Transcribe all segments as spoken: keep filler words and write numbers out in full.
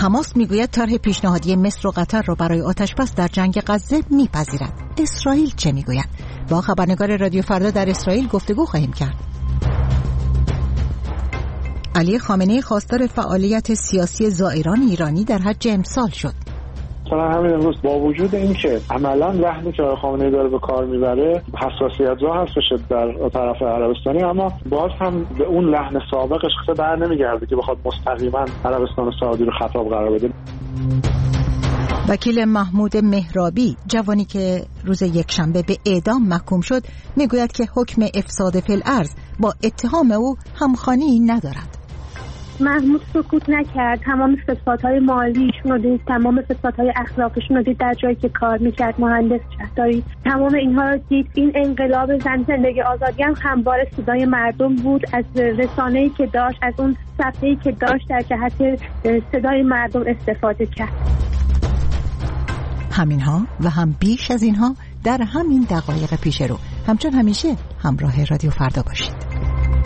حماس میگوید طرح پیشنهادی مصر و قطر را برای آتشبس در جنگ غزه میپذیرد. اسرائیل چه میگوید؟ با خبرنگار رادیو فردا در اسرائیل گفتگو خواهیم کرد. علی خامنه‌ای خواستار فعالیت سیاسی زائران ایرانی در حج امسال شد. مثلا همین امروز با وجود اینکه عملاً لحنی که آقای خامنه‌ای داره به کار میبره حساسیت‌زا هستش در طرف عربستانی، اما باز هم به اون لحن سابقش خیلی بر نمیگرده که بخواد مستقیما عربستان سعودی رو خطاب قرار بده. وکیل محمود مهرابی، جوانی که روز یکشنبه به اعدام محکوم شد، میگوید که حکم افساد فی الارض با اتهام او همخوانی ندارد. محمود سکوت نکرد، تمام فسادهای مالیشون رو دید، تمام فسادهای اخلاقیشون رو دید در جایی که کار میکرد، مهندس شهرداری، تمام اینها رو دید. این انقلاب زن زندگی آزادی هم همواره صدای مردم بود، از رسانه‌ای که داشت، از اون صفحه‌ای که داشت در جهت صدای مردم استفاده کرد. همینها و هم بیش از اینها در همین دقایق پیش رو. همچون همیشه همراه رادیو فردا باشید.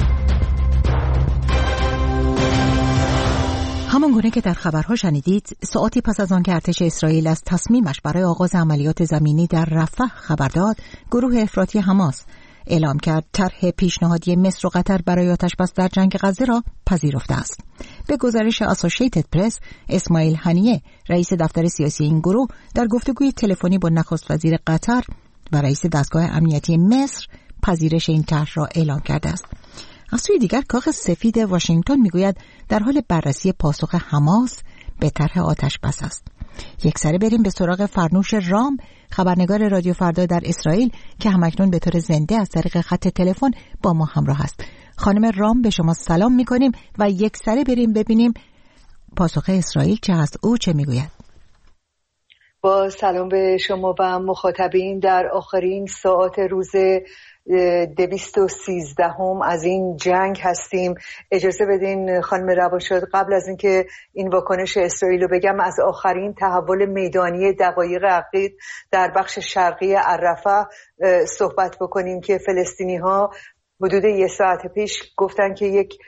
همان گونه که در خبرها شنیدید، ساعتی پس از آن که ارتش اسرائیل از تصمیمش برای آغاز عملیات زمینی در رفح خبر داد، گروه افراطی حماس اعلام کرد طرح پیشنهادی مصر و قطر برای آتشبس در جنگ غزه را پذیرفته است. به گزارش اسوسییتد پرس، اسماعیل هنیه، رئیس دفتر سیاسی این گروه، در گفتگوی تلفنی با نخست وزیر قطر و رئیس دستگاه امنیتی مصر پذیرش این طرح را اعلام کرده است. از سوی دیگر کاخ سفید واشنگتن میگوید در حال بررسی پاسخ حماس به طرح آتشبس است. یک سره بریم به سراغ فرنوش رام، خبرنگار رادیو فردا در اسرائیل که همکنون به طور زنده از طریق خط تلفن با ما همراه است. خانم رام، به شما سلام میکنیم و یک سره بریم ببینیم پاسخ اسرائیل چه هست، او چه میگوید. با سلام به شما و مخاطبین، در آخرین ساعات روز دویست و سیزدهم از این جنگ هستیم. اجازه بدین خانم روانشاد قبل از اینکه این واکنش اسرائیل رو بگم، از آخرین تحول میدانی دقایق اخیر در بخش شرقی الرفح صحبت بکنیم که فلسطینی ها حدود یک ساعت پیش گفتن که یک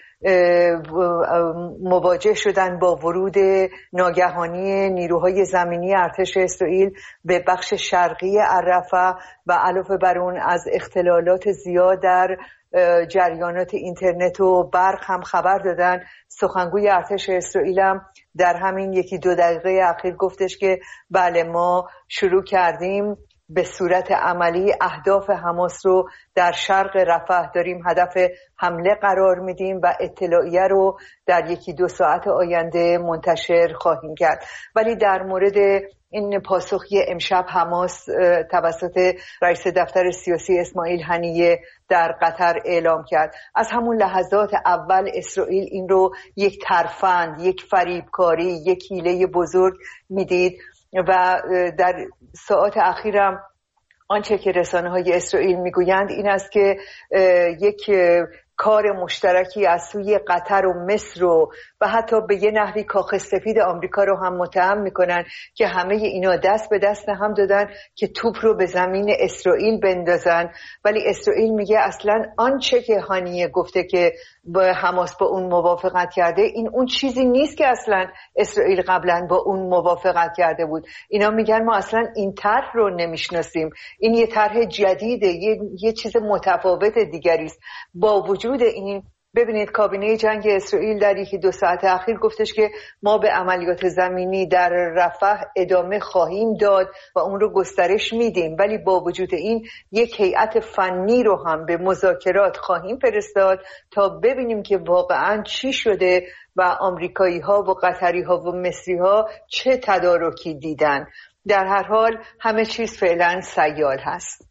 مواجه شدن با ورود ناگهانی نیروهای زمینی ارتش اسرائیل به بخش شرقی الرفح و علاوه بر اون از اختلالات زیاد در جریانات اینترنت و برق هم خبر دادن. سخنگوی ارتش اسرائیل هم در همین یکی دو دقیقه اخیر گفتش که بله ما شروع کردیم به صورت عملی اهداف حماس رو در شرق رفح داریم هدف حمله قرار میدیم و اطلاعیه رو در یکی دو ساعت آینده منتشر خواهیم کرد. ولی در مورد این پاسخی امشب حماس توسط رئیس دفتر سیاسی اسماعیل هنیه در قطر اعلام کرد، از همون لحظات اول اسرائیل این رو یک ترفند، یک فریبکاری، یک حیله بزرگ میدید و در ساعات اخیرم آنچه که رسانه‌های اسرائیل میگویند این است که یک کار مشترکی از سوی قطر و مصر و و حتی به یه نحوی کاخ سفید آمریکا رو هم متهم میکنن که همه اینا دست به دست هم دادن که توپ رو به زمین اسرائیل بندازن. ولی اسرائیل میگه اصلا آنچه که هانیه گفته که با حماس با اون موافقت کرده، این اون چیزی نیست که اصلا اسرائیل قبلا با اون موافقت کرده بود. اینا میگن ما اصلا این طرح رو نمیشناسیم، این یه طرح جدیده، یه, یه چیز متفاوت دیگری است. با وجود این ببینید کابینه جنگ اسرائیل در یکی دو ساعت اخیر گفتش که ما به عملیات زمینی در رفح ادامه خواهیم داد و اون رو گسترش میدیم، ولی با وجود این یک هیئت فنی رو هم به مذاکرات خواهیم فرستاد تا ببینیم که واقعا چی شده و آمریکایی ها و قطری ها و مصری ها چه تدارکی دیدن. در هر حال همه چیز فعلا سیال هست.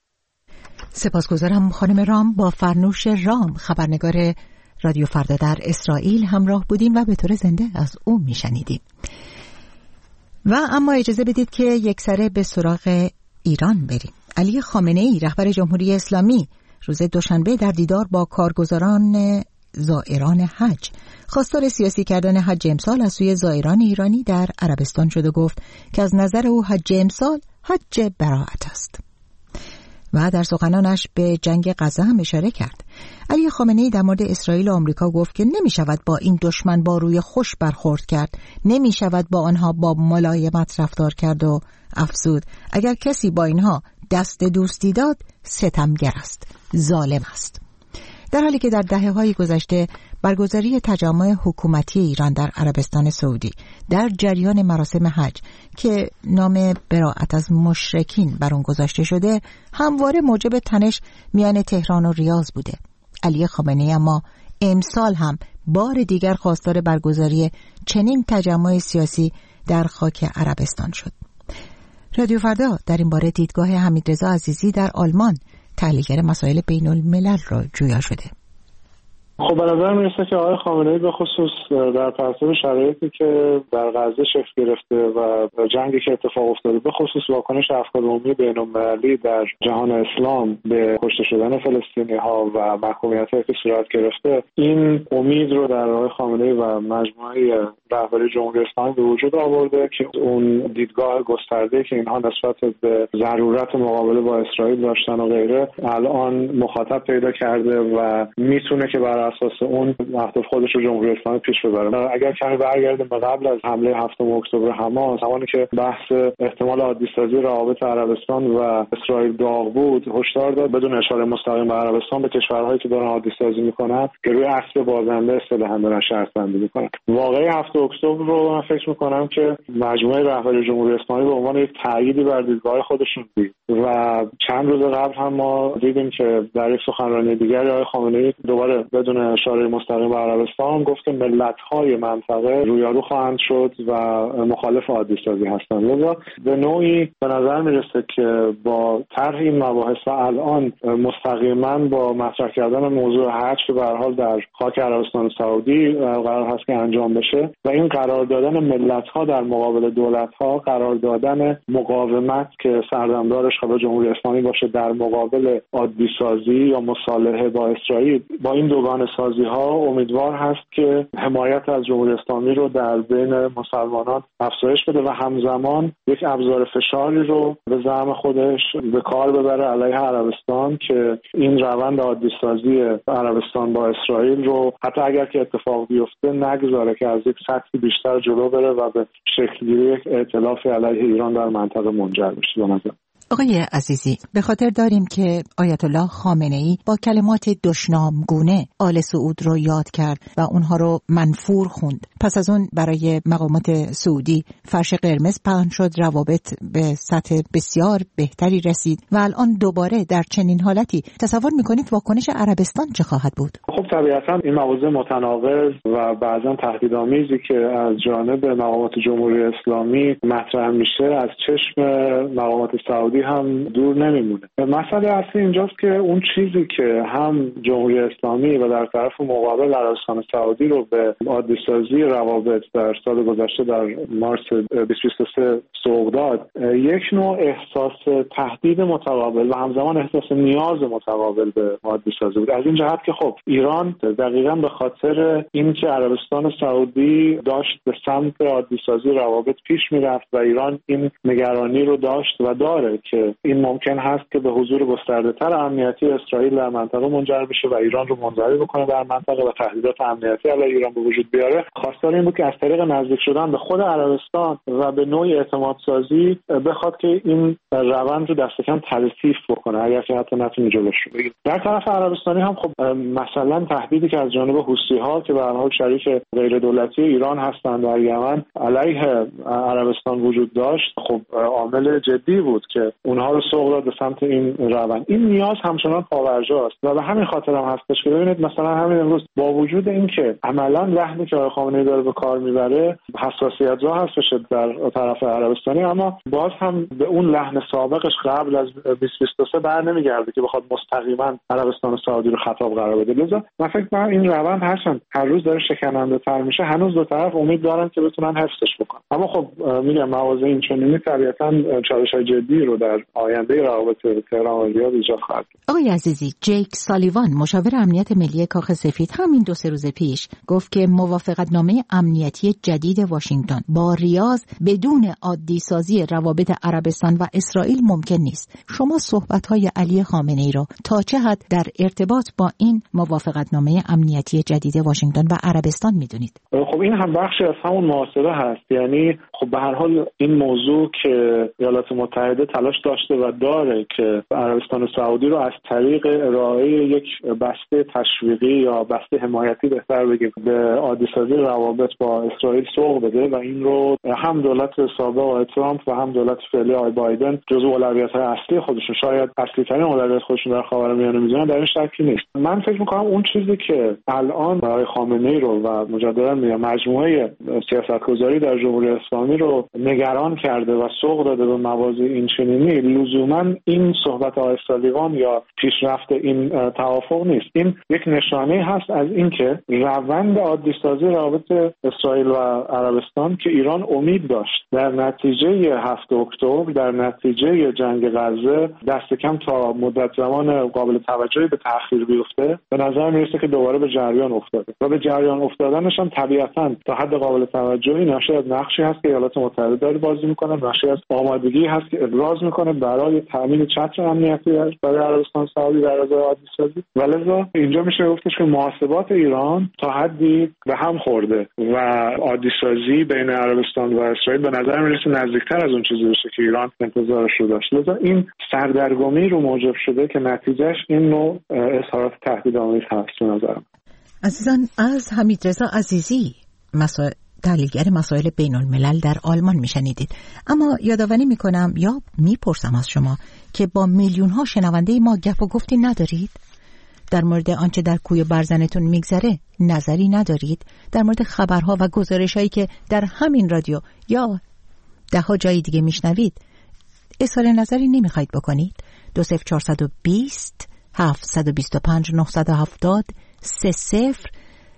سپاسگزارم خانم رام. با فرنوش رام خبرنگار رادیو فردا در اسرائیل همراه بودیم و به طور زنده از او میشنیدیم. و اما اجازه بدید که یک سره به سراغ ایران بریم. علی خامنه‌ای رهبر جمهوری اسلامی روز دوشنبه در دیدار با کارگزاران زائران حج خواستار سیاسی کردن حج امسال از سوی زائران ایرانی در عربستان شد و گفت که از نظر او حج امسال حج براءت است. و در سخنانش به جنگ غزه هم اشاره کرد. علی خامنه‌ای در مورد اسرائیل و آمریکا گفت که نمی شود با این دشمن با روی خوش برخورد کرد، نمی شود با آنها با ملایمت رفتار کرد و افزود اگر کسی با اینها دست دوستی داد ستمگر است، ظالم است. در حالی که در دهه‌های گذشته برگزاری تجمع حکومتی ایران در عربستان سعودی در جریان مراسم حج که نام براءت از مشرکین بر آن گذاشته شده همواره موجب تنش میان تهران و ریاض بوده، علی خامنه‌ای اما امسال هم بار دیگر خواستار برگزاری چنین تجمع سیاسی در خاک عربستان شد. رادیو فردا در این باره دیدگاه حمیدرضا عزیزی در آلمان، تحلیلگر مسائل بین الملل را جویا شده. خب به نظر میرسه که آقای خامنه‌ای به خصوص در پرتو شرایطی که در غزه شکل گرفته و جنگی که اتفاق افتاده، به خصوص واکنش افکار عمومی بین‌المللی در جهان اسلام به کشته شدن فلسطینی‌ها و محکومیت‌هایی که صورت گرفته، این امید رو در آقای خامنه‌ای و مجموعه رهبری جمهوری اسلامی به وجود آورده که اون دیدگاه گسترده‌ای که اینها نسبت به ضرورت مقابله با اسرائیل داشتن و غیره الان مخاطب پیدا کرده و میتونه که بر اساس اون اهداف خودش رو جمهوری اسلامی پیش ببره. اگر کمی برگردیم به قبل از حمله هفتم اکتبر حماس، زمانی که بحث احتمال عادی‌سازی روابط عربستان و اسرائیل داغ بود، هشدار داد بدون اشاره مستقیم به عربستان به کشورهایی که دارن عادی‌سازی میکنن که روی اسب بازنده اصطلاحاً دارن شرط‌بندی میکنن. واقعی هفتم اکتبر رو من فکر میکنم که مجموعه رهبری جمهوری اسلامی به عنوان یک تأییدی بر دیدگاه خودشون دید و چند روز قبل هم ما دیدیم که در یک سخنرانی دیگری آقای خامنه‌ای دوباره بدون اشاره مستقیم به عربستان گفت که ملت‌های منطقه رویارو خواهند شد و مخالف عادی‌سازی هستند. لذا به نوعی به نظر میرسه که با طرح این مباحث الان مستقیما با مطرح کردن موضوع حج که به هر حال در خاک عربستان سعودی قرار هست که انجام بشه و این قرار دادن ملت‌ها در مقابل دولت‌ها، قرار دادن مقاومت که سردمدارش خب جمهوری اسلامی باشه در مقابل عادی‌سازی یا مصالحه با اسرائیل، با این دوگانه سازی ها امیدوار هست که حمایت از جمهوری اسلامی رو در بین مسلمانان افزایش بده و همزمان یک ابزار فشاری رو به زعم خودش به کار ببره علیه عربستان که این روند عادی سازی عربستان با اسرائیل رو حتی اگر که اتفاق بیفته نگذاره که از یک سطحی بیشتر جلو بره و به شکل‌گیری یک ائتلاف علیه ایران در منطقه منجر بشه. به آقای عزیزی، به خاطر داریم که آیت الله خامنه‌ای با کلمات دشنامگونه آل سعود رو یاد کرد و اونها رو منفور خوند. پس از اون برای مقامات سعودی فرش قرمز پهن شد، روابط به سطح بسیار بهتری رسید و الان دوباره در چنین حالتی تصور میکنید واکنش عربستان چه خواهد بود؟ خب طبیعتا این موضوع متناقض و بعضا تهدیدآمیزی که از جانب مقامات جمهوری اسلامی مطرح میشه از چشم مقامات سعودی هم دور نمیمونه. مسئله اصلی اینجاست که اون چیزی که هم جمهوری اسلامی و در طرف مقابل عربستان سعودی رو به عادی‌سازی روابط در سال گذشته در مارس بیست بیست و سه سوق داد، یک نوع احساس تهدید متقابل و همزمان احساس نیاز متقابل به عادی‌سازی بود. از این جهت که خب ایران دقیقاً به خاطر اینکه عربستان سعودی داشت به سمت عادی‌سازی روابط پیش میرفت و ایران این نگرانی رو داشت و داره که این ممکن هست که به حضور گسترده‌تر امنیتی اسرائیل در منطقه منجر بشه و ایران رو منزوی بکنه در منطقه و تهدیدات امنیتی علیه ایران به وجود بیاره. خواستار این بود که از طریق نزدیک شدن به خود عربستان و به نوعی اعتماد سازی بخواد که این روند رو دست کم تلطیف بکنه اگر که حتی نتونه جلوش رو بگیره. در طرف عربستانی هم خب مثلا تهدیدی که از جانب حوثی‌ها که به هر حال شریک غیر دولتی ایران هستند در یمن علیه عربستان وجود داشت، خب عامل جدی بود که اونها رو سوق داد به سمت این روند. این نیاز همچنان پاورجاست و به همین خاطر هم هستش که ببینید مثلا همین امروز با وجود اینکه عملاً لحنی که آقای خامنه‌ای داره به کار میبره حساسیت‌زا هستش در طرف عربستانی، اما باز هم به اون لحن سابقش قبل از بیست بیست و سه بر نمیگرده که بخواد مستقیما عربستان سعودی رو خطاب قرار بده. لذا لذا من فکر می‌کنم این روند هرچند هر روز داره شکننده‌تر میشه، هنوز دو طرف امید دارن که بتونن حفظش بکنن. اما خب میگم مواضع این چنینی طبیعتاً چالش‌های جدی رو در آینده روابط تهران و ریاض ایجاد خواهد کرد. آقای عزیزی، جیک سالیوان مشاور امنیت ملی کاخ سفید همین دو سه روز پیش گفت که موافقتنامه امنیتی جدید واشنگتن با ریاض بدون عادی سازی روابط عربستان و اسرائیل ممکن نیست. شما صحبت‌های علی خامنه‌ای را تا چه حد در ارتباط با این موافقتنامه امنیتی جدید واشنگتن و عربستان می‌دونید؟ خب این هم بخشی از همون محاسبه هست. یعنی خب به هر حال این موضوع که ایالات متحده تلاش داشته و داره که عربستان سعودی رو از طریق ارائه یک بسته تشویقی یا بسته حمایتی بهتر بگیم به عادی سازی روابط با اسرائیل سوق بده و این رو هم دولت سابق آقای ترامپ و هم دولت فعلی آقای بایدن جزو اولویت‌های اصلی خودشون، شاید اصلی‌ترین اولویت خودشون در خاورمیانه می‌دونن، در این شکی نیست. من فکر می‌کنم اون چیزی که الان آقای خامنه‌ای رو و مجددا میگم مجموعه سیاستگذاری در جمهوری اسلامی رو نگران کرده و سوق داده به مواضع این چنینی، لزوماً این صحبت آقای سالیوان یا پیشرفت این توافق نیست. این یک نشانه هست از اینکه روند عادی سازی روابط اسرائیل و عربستان که ایران امید داشت در نتیجه هفتم اکتبر، در نتیجه جنگ غزه دست کم تا مدت زمان قابل توجهی به تأخیر بیفته، به نظر میرسه که دوباره به جریان افتاده و به جریان افتادنش هم طبیعتاً تا حد قابل توجهی ناشی از نقشی هست که ایالات متحده داره بازی میکنه، ناشی از آمادگی هست که ابراز میکنه برای تامین چتر امنیتی برای عربستان سعودی در ازای عادی سازی. ولذا اینجا میشه گفتش که محاسبات ایران تا حدی به هم خورده و عادی سازی بین عربستان و اسرائیل به نظر میرسه نزدیکتر از اون چیزی بشه که ایران انتظارش رو داشت. لذا این سردرگمی رو موجب شده که نتیجهش این نوع اظهارات تهدیدآمیز هست به نظرم. عزیزان، از حمیدرضا عزیزی مسائل تحلیلگر مسائل بین الملل در آلمان میشنیدید. اما یادآوری میکنم یا میپرسم از شما که با میلیون ها شنونده ما گپ و گفتی ندارید؟ در مورد آنچه در کوی برزنتون میگذره نظری ندارید؟ در مورد خبرها و گزارش‌هایی که در همین رادیو یا ده ها جای دیگه میشنوید اظهار نظری نمیخواید بکنید؟ دو صفر چهارصد و بیست هفتصد و بیست و پنج نهصد و هفتاد سه صفر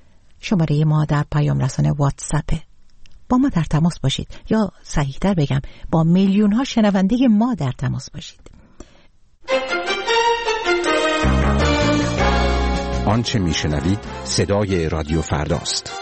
شماره ما در پیام رسانه واتساپه. با ما در تماس باشید، یا صحیح‌تر بگم با میلیون ها شنونده ما در تماس باشید. آنچه میشنوید صدای رادیو فرداست.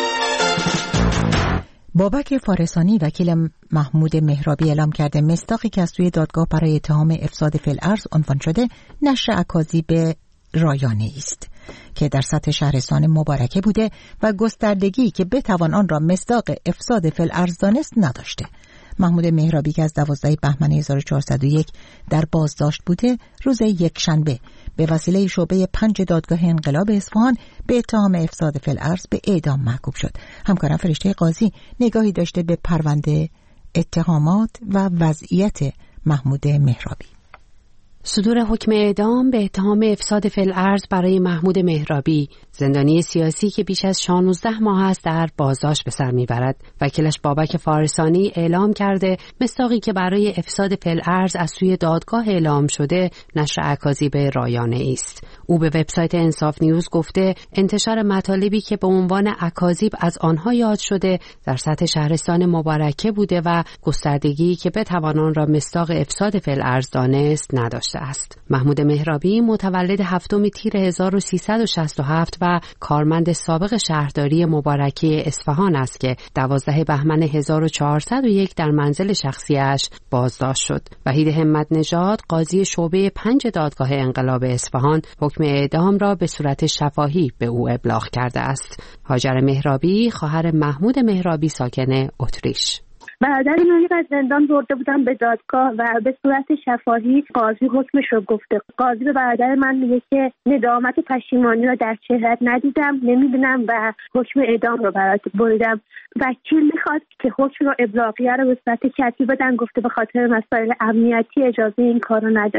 بابک فارسانی وکیل محمود مهرابی اعلام کرده مصداقی که از سوی دادگاه برای اتهام افساد فی الارض عنوان شده نشر اکاذیب رایانه است که در سطح شهرستان مبارکه بوده و گستردگی که بتوان آن را مصداق افساد فی الارض دانست نداشته. محمود مهرابی که از دوازده بهمن هزار و چهارصد و یک در بازداشت بوده، روز یکشنبه به وسیله شعبه پنج دادگاه انقلاب اصفهان به اتهام افساد فی الارض به اعدام محکوم شد. همکارم فرشته قاضی نگاهی داشته به پرونده، اتهامات و وضعیت محمود مهرابی. صدور حکم اعدام به اتهام افساد فی الارض برای محمود مهرابی، زندانی سیاسی که بیش از شانزده ماه است در بازداشت به سر میبرد. وکیلش بابک فارسانی اعلام کرده مصداقی که برای افساد فی الارض از سوی دادگاه اعلام شده نشر اکاذیب رایانه است. او به وبسایت انصاف نیوز گفته انتشار مطالبی که به عنوان اکاذیب از آنها یاد شده در سطح شهرستان مبارکه بوده و گستردگی که بتوان آن را مصداق افساد فی الارض دانست نداشته است. محمود مهرابی متولد هفتم تیر هزار و سیصد و شصت و هفت و کارمند سابق شهرداری مبارکه اصفهان است که دوازده بهمن هزار و چهارصد و یک در منزل شخصیش بازداشت شد. وحید همت نژاد قاضی شعبه پنج دادگاه انقلاب اصفهان حکم اعدام را به صورت شفاهی به او ابلاغ کرده است. هاجر مهرابی خواهر محمود مهرابی ساکن اتریش. برادر من از زندان برده بودم به دادگاه و به صورت شفاهی قاضی حکمش رو گفته. قاضی به برادر من میگه که ندامت و پشیمانی رو در چهره‌ات ندیدم، نمیبینم و حکم اعدام رو برات بریدم. وکیل میخواد که حکم رو ابلاغیه رو به صورت کتبی بدن، گفته به خاطر مسائل امنیتی اجازه این کار رو نداریم.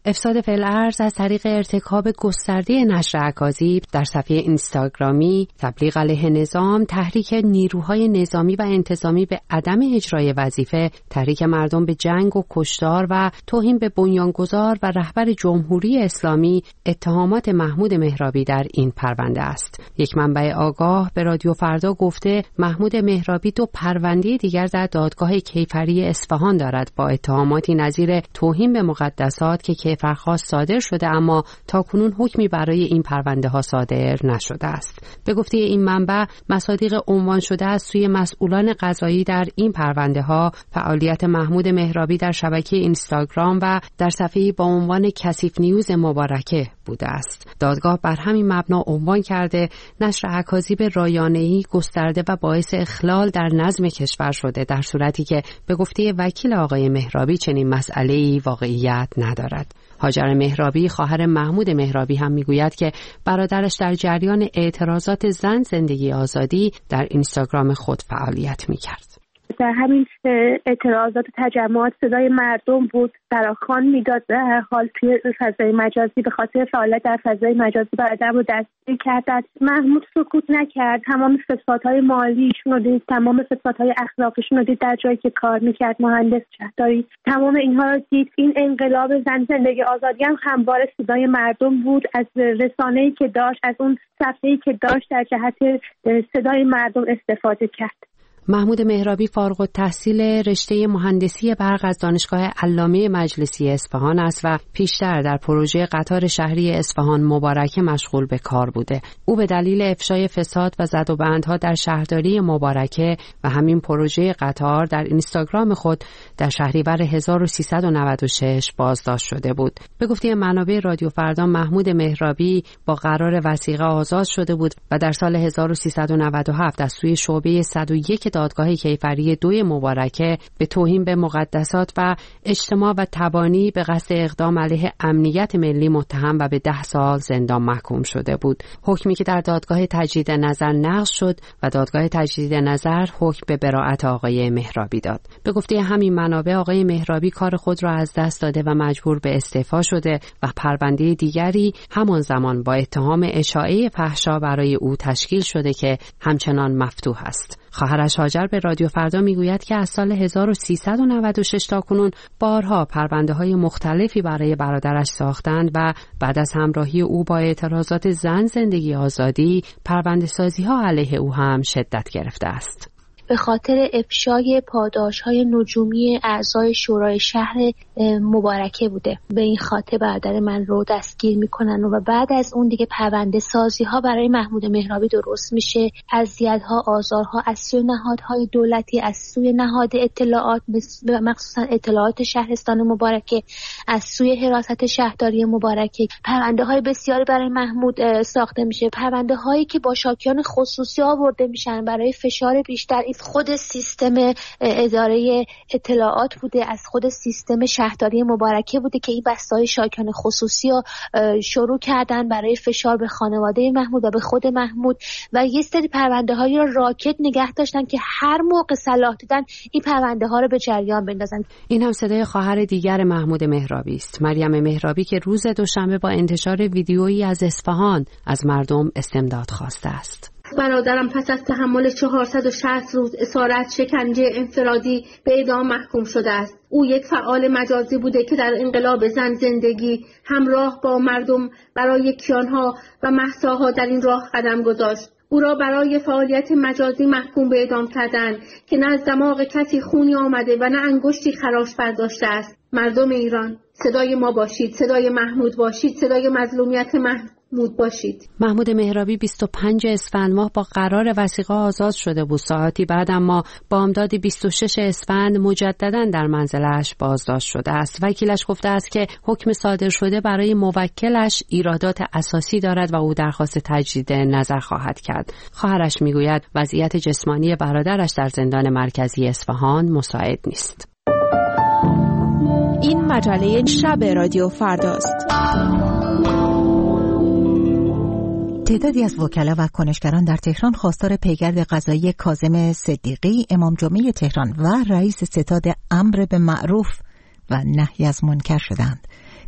افساد فی‌الارض از طریق ارتکاب گسترده نشر اکاذیب در صفحه اینستاگرامی، تبلیغ علیه نظام، تحریک نیروهای نظامی و انتظامی به عدم اجرای وظیفه، تحریک مردم به جنگ و کشتار و توهین به بنیانگذار و رهبر جمهوری اسلامی اتهامات محمود مهرابی در این پرونده است. یک منبع آگاه به رادیو فردا گفته محمود مهرابی دو پرونده دیگر در دادگاه کیفری اصفهان دارد با اتهاماتی نظیر توهین به مقدسات که کیفرخواست صادر شده، اما تاکنون حکمی برای این پرونده ها صادر نشده است. به گفته این منبع، مصادیق عنوان شده از سوی مسئولان قضایی در این پرونده ها فعالیت محمود مهرابی در شبکه اینستاگرام و در صفحه‌ای با عنوان کثیف نیوز مبارکه بوده است. دادگاه بر همین مبنا عنوان کرده نشر اکاذیب رایانه‌ای گسترده و باعث اخلال در نظم کشور شده، در صورتی که به گفته وکیل آقای مهرابی چنین مسئله‌ای واقعیت ندارد. هاجر مهرابی خواهر محمود مهرابی هم میگوید که برادرش در جریان اعتراضات زن زندگی آزادی در اینستاگرام خود فعالیت میکرد. در همین اعتراضات تجمعات صدای مردم بود، فراخوان میداد به هر حال توی فضای مجازی به خاطر فعالیت در فضای مجازی برادر رو دستگیر کرد. محمود سکوت نکرد، تمام فسادهای مالیشون رو دید، تمام فسادهای اخلاقیشون رو دید در جایی که کار میکرد، مهندس شهرداری، تمام اینها رو دید. این انقلاب زن زندگی آزادی هم همواره صدای مردم بود، از رسانه‌ای که داشت، از اون صفحه‌ای که داشت در جهت صدای مردم استفاده کرد. محمود مهرابی فارغ التحصیل رشته مهندسی برق از دانشگاه علامه مجلسی اصفهان است و پیشتر در پروژه قطار شهری اصفهان مبارکه مشغول به کار بوده. او به دلیل افشای فساد و زد و بندها در شهرداری مبارکه و همین پروژه قطار در اینستاگرام خود در شهریور هزار و سیصد و نود و شش بازداشت شده بود. به گفته منابع رادیو فردا، محمود مهرابی با قرار وثیقه آزاد شده بود و در سال هزار و سیصد و نود و هفت از سوی شعبه صد و یک دادگاه کیفری دوی مبارکه به توهین به مقدسات و اجتماع و تبانی به قصد اقدام علیه امنیت ملی متهم و به ده سال زندان محکوم شده بود. حکمی که در دادگاه تجدید نظر نقض شد و دادگاه تجدید نظر حکم به براءت آقای مهرابی داد. به گفته همین منابع، آقای مهرابی کار خود را از دست داده و مجبور به استعفا شده و پرونده دیگری همان زمان با اتهام اشاعه فحشا برای او تشکیل شده که همچنان مفتوح است. خواهرش هاجر به رادیو فردا میگوید که از سال هزار و سیصد و نود و شش تا کنون بارها پرونده‌های مختلفی برای برادرش ساختند و بعد از همراهی او با اعتراضات زن زندگی آزادی، پرونده‌سازی‌ها علیه او هم شدت گرفته است. به خاطر افشای پاداش‌های نجومی اعضای شورای شهر مبارکه بوده. به این خاطر برادر من رو دستگیر میکنن و بعد از اون دیگه پرونده سازی ها برای محمود مهرابی درست میشه. اذیت‌ها، آزارها از سوی نهادهای دولتی، از سوی نهاد اطلاعات، مخصوصا اطلاعات شهرستان مبارکه، از سوی حراست شهرداری مبارکه، پرونده های بسیاری برای محمود ساخته میشه. پرونده هایی که با شاکیان خصوصی آورده میشن برای فشار بیشتر. خود سیستم اداره اطلاعات بوده، از خود سیستم شهرداری مبارکه بوده که این بسته‌های شاکیان خصوصی رو شروع کردن برای فشار به خانواده محمود و به خود محمود و یه سری پرونده هایی رو راکت نگه داشتن که هر موقع صلاح دیدن این پرونده ها رو به جریان بندازن. این هم صدای خواهر دیگر محمود مهرابی است، مریم مهرابی، که روز دوشنبه با انتشار ویدیویی از اصفهان از مردم استمداد خواسته است. برادرم پس از تحمل چهارصد و شصت روز اسارت، شکنجه انفرادی به اعدام محکوم شده است. او یک فعال مجازی بوده که در انقلاب زن زندگی همراه با مردم برای کیانها و مهساها در این راه قدم گذاشت. او را برای فعالیت مجازی محکوم به اعدام کردند که نه از دماغ کسی خونی آمده و نه انگشتی خراش برداشته است. مردم ایران، صدای ما باشید، صدای محمود باشید، صدای مظلومیت محمود باشید. محمود مهرابی بیست و پنجم اسفند ماه با قرار وثیقه آزاد شده بود. ساعتی بعد اما بامداد بیست و ششم اسفند مجددا در منزلش بازداشت شده است. وکیلش گفته است که حکم صادر شده برای موکلش ایرادات اساسی دارد و او درخواست تجدید نظر خواهد کرد. خواهرش میگوید وضعیت جسمانی برادرش در زندان مرکزی اصفهان مساعد نیست. این مجله شب رادیو فرداست. تعدادی از وکلا و کنشگران در تهران خواستار پیگرد قضایی کاظم صدیقی، امام جمعه تهران و رئیس ستاد امر به معروف و نهی از منکر شدند.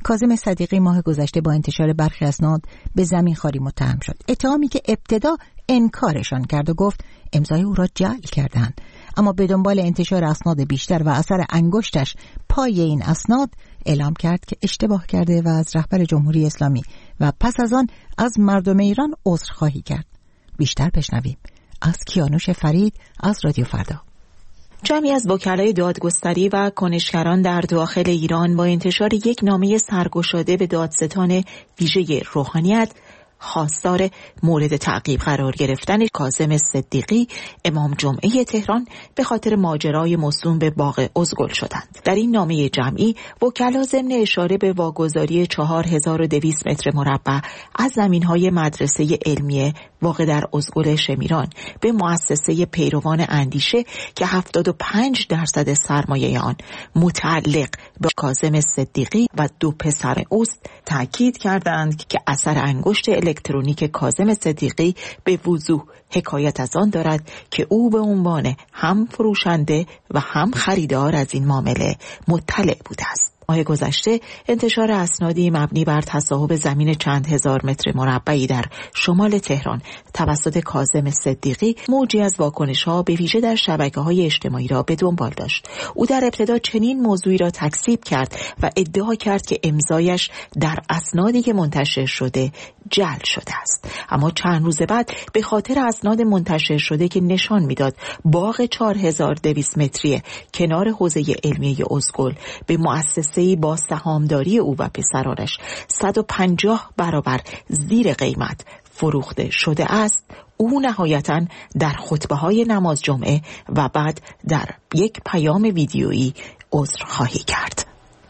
کاظم صدیقی ماه گذشته با انتشار برخی اسناد به زمینخواری متهم شد. اتهامی که ابتدا انکارشان کرد و گفت امضای او را جعل کردند، اما به دنبال انتشار اسناد بیشتر و اثر انگشتش پای این اسناد اعلام کرد که اشتباه کرده و از رهبر جمهوری اسلامی و پس از آن از مردم ایران عذرخواهی کرد. بیشتر بشنویم از کیانوش فرید از رادیو فردا. جمعی از وکلای دادگستری و کنشگران در داخل ایران با انتشار یک نامه سرگشاده به دادستان ویژه روحانیت خواستار مورد تعقیب قرار گرفتن کاظم صدیقی امام جمعه تهران به خاطر ماجرای موسوم به باغ ازگل شدند. در این نامه جمعی وکلا ضمن اشاره به واگذاری چهار هزار و دویست متر مربع از زمین‌های مدرسه علمیه واقع در ازگل شمیران به مؤسسه پیروان اندیشه که هفتاد و پنج درصد سرمایه آن متعلق به کاظم صدیقی و دو پسر اوست تاکید کردند که اثر انگشت الکترونیک کاظم صدیقی به وضوح حکایت از آن دارد که او به عنوان هم فروشنده و هم خریدار از این معامله مطلع بوده است. ماه گذشته انتشار اسنادی مبنی بر تصاحب زمین چند هزار متر مربعی در شمال تهران توسط کاظم صدیقی موجی از واکنش‌ها به ویژه در شبکه‌های اجتماعی را به دنبال داشت. او در ابتدا چنین موضوعی را تکذیب کرد و ادعا کرد که امضایش در اسنادی که منتشر شده جعل شده است، اما چند روز بعد به خاطر اسناد منتشر شده که نشان میداد باغ چهار هزار و دویست متری کنار حوزه علمیه ازگل به مؤسسه‌ای با سهامداری او و پسرانش صد و پنجاه برابر زیر قیمت فروخته شده است، او نهایتاً در خطبه‌های نماز جمعه و بعد در یک پیام ویدیویی عذرخواهی کرد.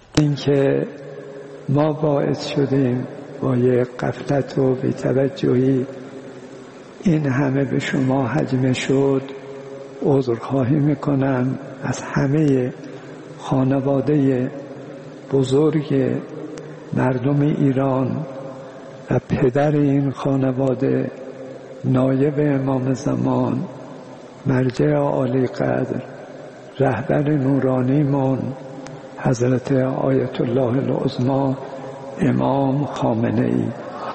اینکه ما باعث شدیم با یک غفلت و بی‌توجهی این همه به شما هجمه شد، عذرخواهی میکنم از همه خانواده بزرگ مردم ایران و پدر این خانواده نایب امام زمان مرجع عالی قدر رهبر نورانیمون حضرت آیت الله العظمی امام خامنه ای.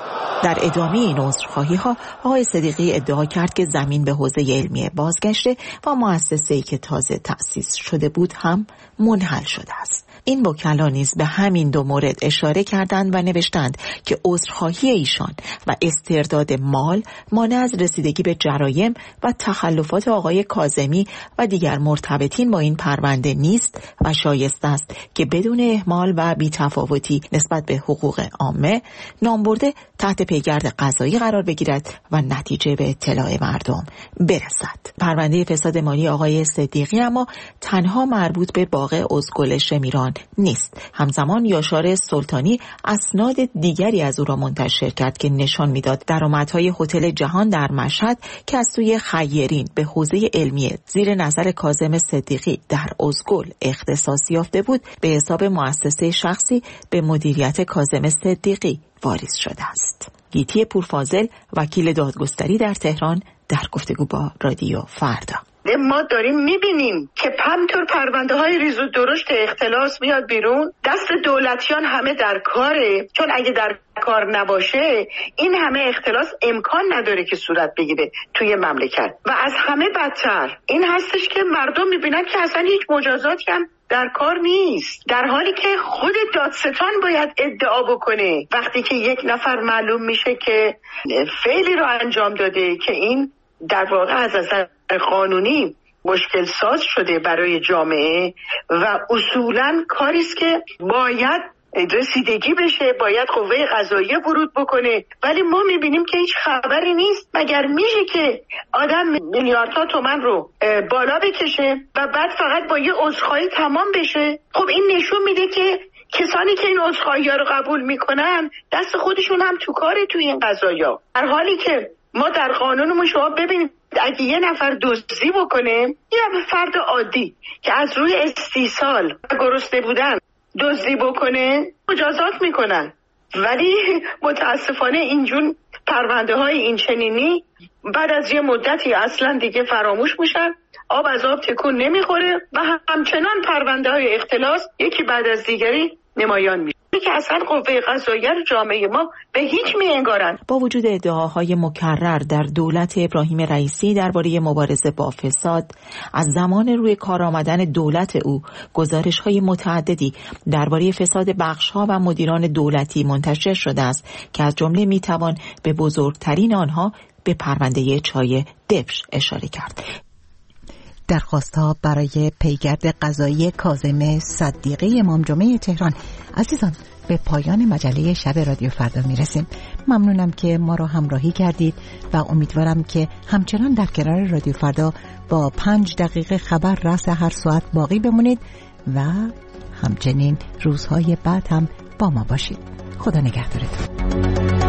در ادامه این عذرخواهی ها آقای صدیقی ادعا کرد که زمین به حوزه علمیه بازگشته و مؤسسه‌ای که تازه تأسیس شده بود هم منحل شده است. این وکلا نیز به همین دو مورد اشاره کردند و نوشتند که عذرخواهی ایشان و استرداد مال مانع از رسیدگی به جرایم و تخلفات آقای کاظمی و دیگر مرتبطین با این پرونده نیست و شایسته است که بدون اهمال و بی‌تفاوتی نسبت به حقوق عامه نامبرده تحت پیگرد قضایی قرار بگیرد و نتیجه به اطلاع مردم برسد. پرونده فساد مالی آقای صدیقی اما تنها مربوط به باغ ازگل شمیران نیست. همزمان یاشار سلطانی اسناد دیگری از او را منتشر کرد که نشان میداد درآمدهای هتل جهان در مشهد که از سوی خیرین به حوزه علمیه زیر نظر کاظم صدیقی در ازگل اختصاص یافته بود به حساب مؤسسه شخصی به مدیریت کاظم صدیقی واریز شده است. گیتی پورفاضل وکیل دادگستری در تهران در گفتگو با رادیو فردا: ما داریم میبینیم که همطور پرونده های ریز و درشت اختلاس میاد بیرون، دست دولتیان همه در کاره، چون اگه در کار نباشه این همه اختلاس امکان نداره که صورت بگیره توی مملکت. و از همه بدتر این هستش که مردم میبینن که اصلا هیچ مجازاتی هم در کار نیست، در حالی که خود دادستان باید ادعا بکنه وقتی که یک نفر معلوم میشه که فعلی رو انجام داده که این در واقع از نظر قانونی مشکل ساز شده برای جامعه و اصولاً کاری است که باید رسیدگی بشه، باید قوه قضاییه ورود بکنه، ولی ما میبینیم که هیچ خبری نیست. مگر میشه که آدم میلیاردها تومان رو بالا بکشه و بعد فقط با یه عذرخواهی تمام بشه؟ خب این نشون میده که کسانی که این عذرخواهی‌ها رو قبول میکنن دست خودشون هم تو کاره توی این قضایا، در حالی که ما در قانونمون شما ببینید اگه یه نفر دزدی بکنه، یه فرد عادی که از روی استیصال و گرسنه بودن دزدی بکنه مجازات میکنن، ولی متاسفانه اینجون پرونده های این چنینی بعد از یه مدتی اصلا دیگه فراموش میشن، آب از آب تکون نمیخوره و همچنان پرونده های اختلاس یکی بعد از دیگری نمایان میشه. که اصلا قوه قضاییه رو جامعه ما به هیچ می انگارن. با وجود ادعاهای مکرر در دولت ابراهیم رئیسی درباره مبارزه با فساد، از زمان روی کار آمدن دولت او گزارش‌های متعددی درباره فساد بخش‌ها و مدیران دولتی منتشر شده است که از جمله می‌توان به بزرگترین آنها به پرونده چای دبش اشاره کرد. درخواست‌ها برای پیگرد قضایی کاظم صدیقی امام جمعه تهران. عزیزان، به پایان مجله شب رادیو فردا میرسیم. ممنونم که ما را همراهی کردید و امیدوارم که همچنان در کنار رادیو فردا با پنج دقیقه خبر رأس هر ساعت باقی بمونید و همچنین روزهای بعد هم با ما باشید. خدا نگهدارتون.